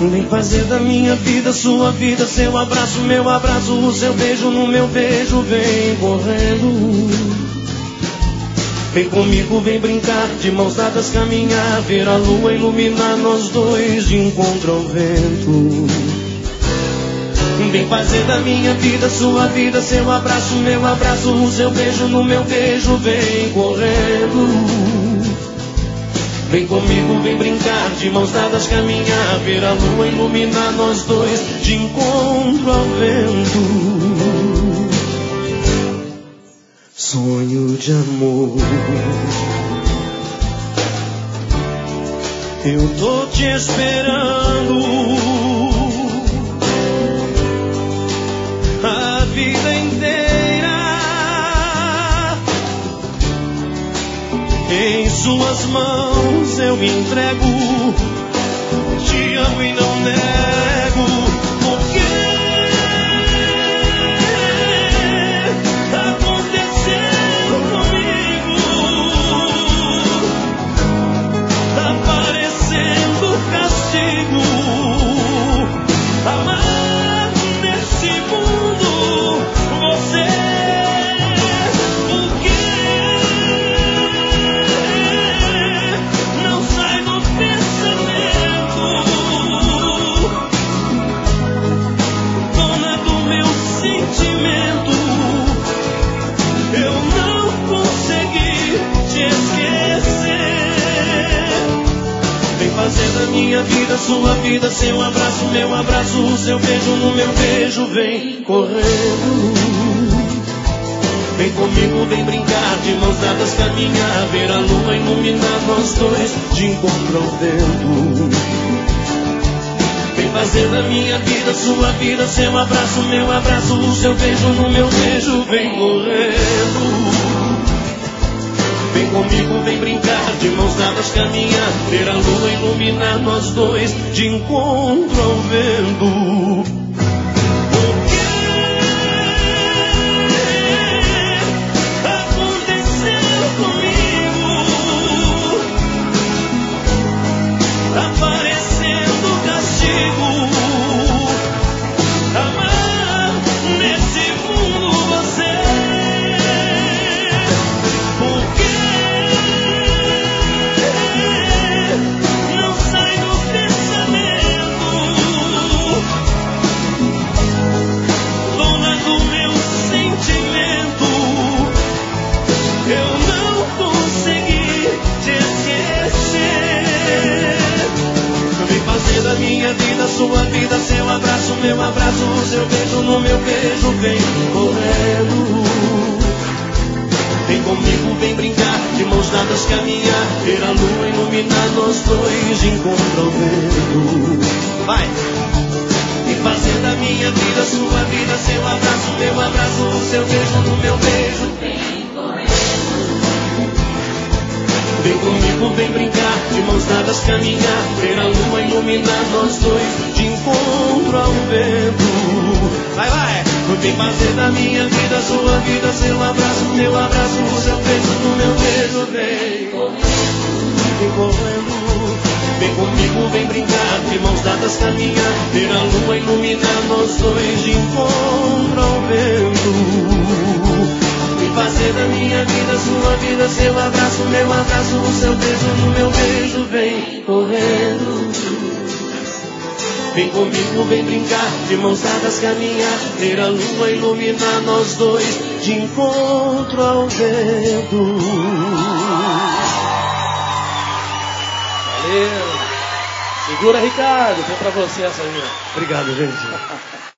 Vem fazer da minha vida sua vida, seu abraço, meu abraço, o seu beijo no meu beijo, vem correndo. Vem comigo, vem brincar, de mãos dadas caminhar, ver a lua iluminar nós dois de encontro ao vento. Vem fazer da minha vida sua vida, seu abraço, meu abraço, o seu beijo no meu beijo, vem correndo. Vem comigo, vem brincar, de mãos dadas caminhar, ver a lua iluminar nós dois de encontro ao vento. Sonho de amor, eu tô te esperando a vida inteira. Em suas mãos eu me entrego, te amo e não nego, porque aconteceu comigo, tá parecendo castigo, amar nesse mundo você. Fazer da minha vida sua vida, seu abraço, meu abraço, o seu beijo no meu beijo, vem correndo. Vem comigo, vem brincar, de mãos dadas caminhar, ver a lua iluminar nós dois de encontro ao vento. Vem fazer da minha vida sua vida, seu abraço, meu abraço, o seu beijo no meu beijo, vem correndo. Vem comigo, vem brincar, de mãos dadas caminhar, ver a lua iluminar nós dois de encontro ao vento. Aconteceu comigo, tá parecendo castigo, amar nesse mundo você. Da minha vida, sua vida, seu abraço, meu abraço, o seu beijo no meu beijo, vem correndo. Vem comigo, vem brincar, de mãos dadas caminhar, ver a lua iluminar nós dois de encontro ao vento. Vai! Vem fazer da minha vida, sua vida, seu abraço, meu abraço, o seu beijo no meu beijo, vem correndo. Vem comigo, vem brincar, de mãos dadas caminhar, ver a lua iluminar nós dois de encontro ao vento. Vai, vai! Vem fazer da minha vida, sua vida, seu abraço, meu abraço, o seu beijo no meu beijo, vem correndo. Vem comigo, vem brincar, de mãos dadas caminhar, ver a lua iluminar nós dois de encontro ao vento. Vem fazer da minha vida, sua vida, seu abraço, meu abraço, o seu beijo no meu beijo, vem correndo. Vem comigo, vem brincar, de mãos dadas caminhar, ver a lua iluminar nós dois de encontro ao vento. Valeu! Segura, Ricardo, foi pra você essa aí. Obrigado, gente.